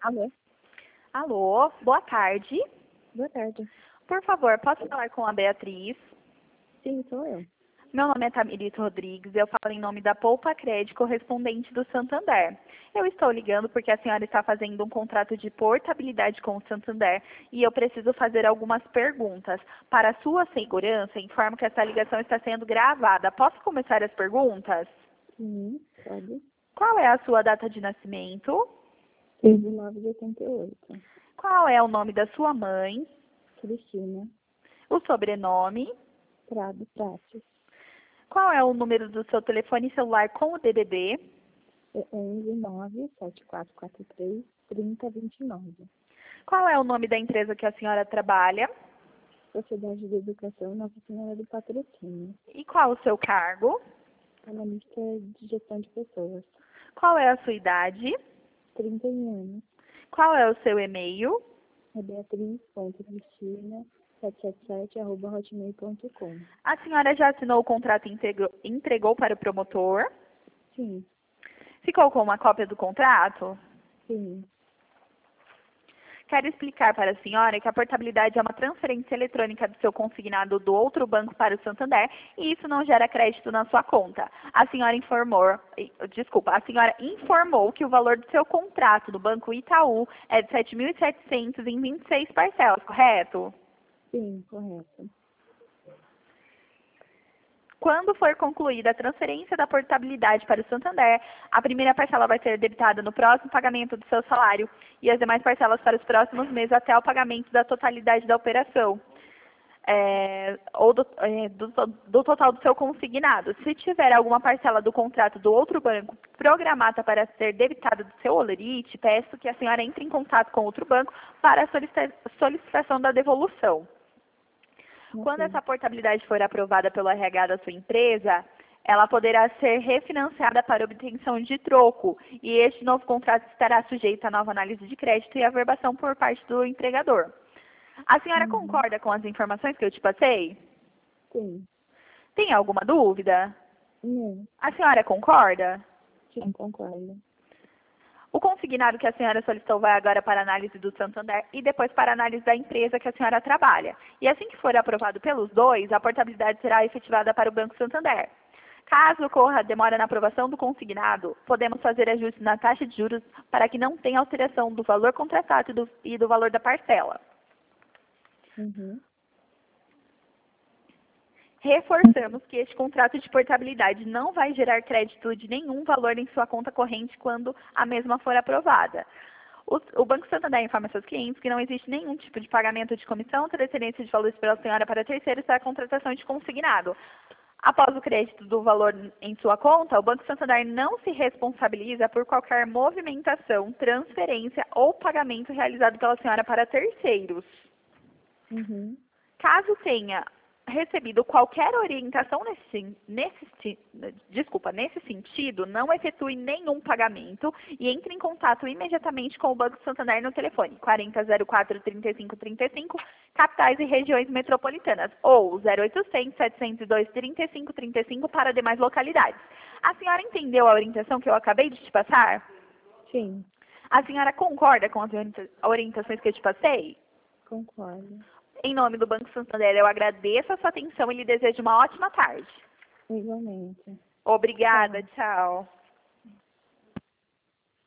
Alô? Alô, boa tarde. Boa tarde. Por favor, posso falar com a Beatriz? Sim, sou eu. Meu nome é Tamiris Rodrigues, eu falo em nome da Poupa Crédito, correspondente do Santander. Eu estou ligando porque a senhora está fazendo um contrato de portabilidade com o Santander e eu preciso fazer algumas perguntas. Para sua segurança, informo que essa ligação está sendo gravada. Posso começar as perguntas? Sim, pode. Qual é a sua data de nascimento? 1988. Qual é o nome da sua mãe? Cristina. O sobrenome? Prado Prates. Qual é o número do seu telefone celular com o DDD? 11-97443-3029. Qual é o nome da empresa que a senhora trabalha? Sociedade de Educação Nossa Senhora do Patrocínio. E qual o seu cargo? Analista de Gestão de Pessoas. Qual é a sua idade? 31 anos. Qual é o seu e-mail? É beatriz.cristina777@hotmail.com. A senhora já assinou o contrato e entregou para o promotor? Sim, Ficou com uma cópia do contrato? sim. Quero explicar para a senhora que a portabilidade é uma transferência eletrônica do seu consignado do outro banco para o Santander e isso não gera crédito na sua conta. A senhora informou que o valor do seu contrato do Banco Itaú é de 7.700 em 26 parcelas, correto? Sim, correto. Quando for concluída a transferência da portabilidade para o Santander, a primeira parcela vai ser debitada no próximo pagamento do seu salário e as demais parcelas para os próximos meses até o pagamento da totalidade da operação, ou do total do seu consignado. Se tiver alguma parcela do contrato do outro banco programada para ser debitada do seu holerite, peço que a senhora entre em contato com outro banco para a solicitação da devolução. Quando Ok. essa portabilidade for aprovada pelo RH da sua empresa, ela poderá ser refinanciada para obtenção de troco e este novo contrato estará sujeito a nova análise de crédito e averbação por parte do empregador. A senhora Uhum. concorda com as informações que eu te passei? Sim. Tem alguma dúvida? Não. A senhora concorda? Sim, concordo. O consignado que a senhora solicitou vai agora para a análise do Santander e depois para a análise da empresa que a senhora trabalha. E assim que for aprovado pelos dois, a portabilidade será efetivada para o Banco Santander. Caso ocorra demora na aprovação do consignado, podemos fazer ajustes na taxa de juros para que não tenha alteração do valor contratado e do valor da parcela. Uhum. Reforçamos que este contrato de portabilidade não vai gerar crédito de nenhum valor em sua conta corrente quando a mesma for aprovada. O Banco Santander informa seus clientes que não existe nenhum tipo de pagamento de comissão ou transferência de valores pela senhora para terceiros para a contratação de consignado. Após o crédito do valor em sua conta, o Banco Santander não se responsabiliza por qualquer movimentação, transferência ou pagamento realizado pela senhora para terceiros. Uhum. Caso tenha recebido qualquer orientação nesse sentido, não efetue nenhum pagamento e entre em contato imediatamente com o Banco Santander no telefone 4004-3535, capitais e regiões metropolitanas, ou 0800-702-3535 para demais localidades. A senhora entendeu a orientação que eu acabei de te passar? Sim, A senhora concorda com as orientações que eu te passei? concordo. Em nome do Banco Santander, eu agradeço a sua atenção e lhe desejo uma ótima tarde. Igualmente. Obrigada, tchau.